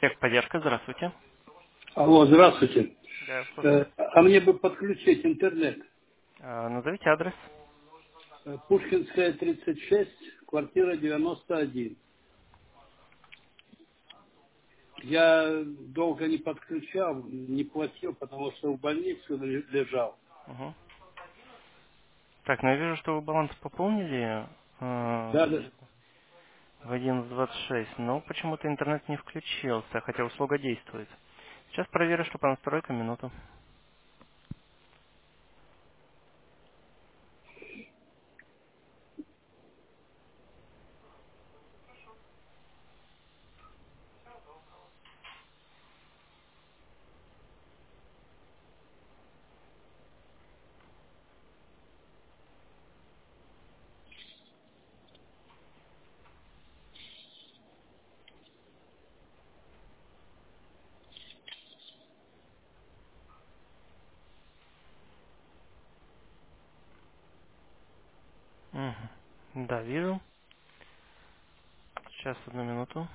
Техподдержка, здравствуйте. Алло, здравствуйте. Да, слушаю. А мне бы подключить интернет. Назовите адрес. Пушкинская, 36, квартира 91. Я долго не подключал, не платил, потому что в больнице лежал. Угу. Так, ну я вижу, что вы баланс пополнили Да, да. в 11.26, но почему-то интернет не включился, хотя услуга действует. Сейчас проверю, что по настройкам, минуту. Угу. Да, вижу. Сейчас, одну минуту.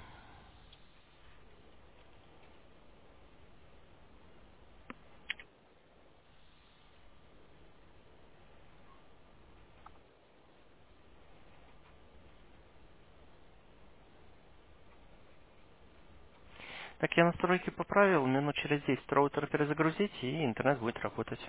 Так, я настройки поправил, минут через 10 роутер перезагрузить, и интернет будет работать.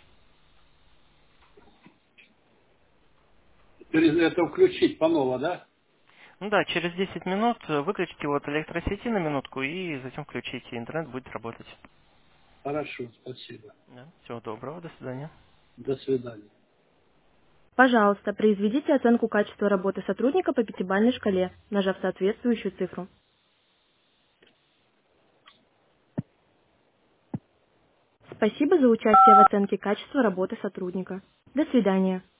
Это включить по ново, да? Ну да, через 10 минут выключите его от электросети на минутку, и затем включите, и интернет будет работать. Хорошо, спасибо. Да. Всего доброго, до свидания. До свидания. Пожалуйста, произведите оценку качества работы сотрудника по пятибалльной шкале, нажав соответствующую цифру. Спасибо за участие в оценке качества работы сотрудника. До свидания.